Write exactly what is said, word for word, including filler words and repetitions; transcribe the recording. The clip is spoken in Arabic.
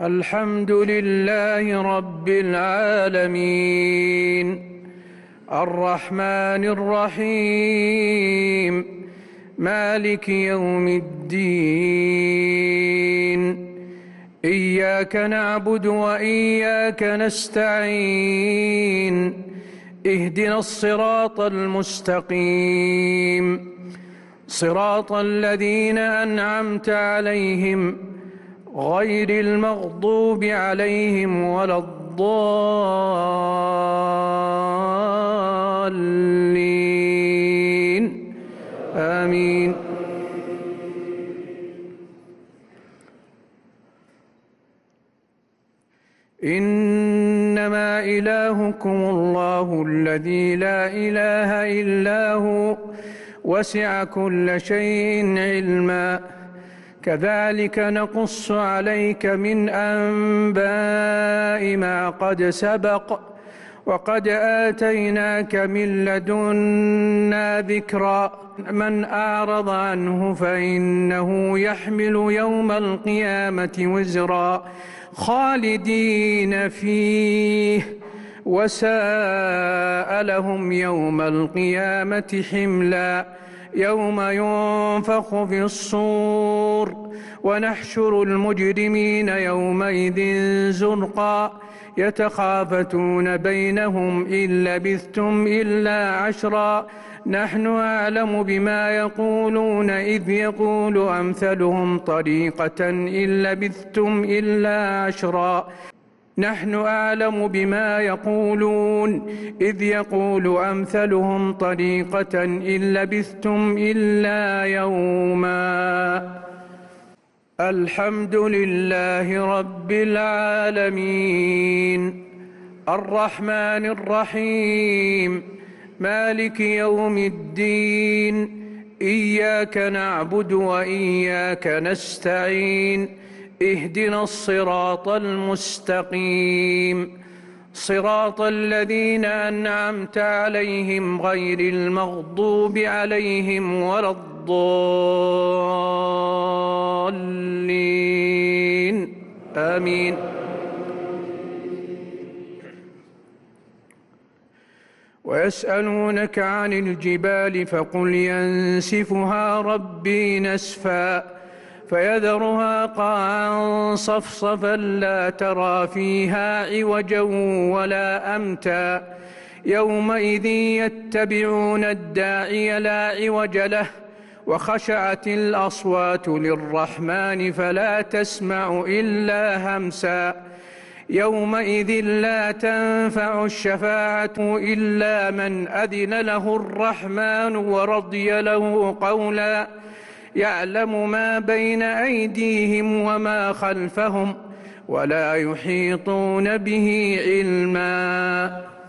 الحمد لله رب العالمين الرحمن الرحيم مالك يوم الدين إياك نعبد وإياك نستعين اهدنا الصراط المستقيم صراط الذين أنعمت عليهم غير المغضوب عليهم ولا الضالين آمين. إنما إلهكم الله الذي لا إله إلا هو وسع كل شيء علما كذلك نقص عليك من أنباء ما قد سبق وقد آتيناك من لدنا ذكرا من أعرض عنه فإنه يحمل يوم القيامة وزرا خالدين فيه وساء لهم يوم القيامة حملا يوم ينفخ في الصور ونحشر المجرمين يومئذ زرقا يتخافتون بينهم إن لبثتم إلا عشرا نحن أعلم بما يقولون إذ يقول أمثلهم طريقة إن لبثتم إلا عشرا نحن أعلم بما يقولون إذ يقول أمثلهم طريقة إن لبثتم إلا يوما. الحمد لله رب العالمين الرحمن الرحيم مالك يوم الدين إياك نعبد وإياك نستعين اهدنا الصراط المستقيم صراط الذين أنعمت عليهم غير المغضوب عليهم ولا الضالين آمين. ويسألونك عن الجبال فقل ينسفها ربي نسفا فيذرها قاعا صفصفا لا ترى فيها عوجا ولا أمتا يومئذ يتبعون الداعي لا عوج له وخشعت الأصوات للرحمن فلا تسمع إلا همسا يومئذ لا تنفع الشفاعة إلا من أذن له الرحمن ورضي له قولا يعلم ما بين أيديهم وما خلفهم ولا يحيطون به علما.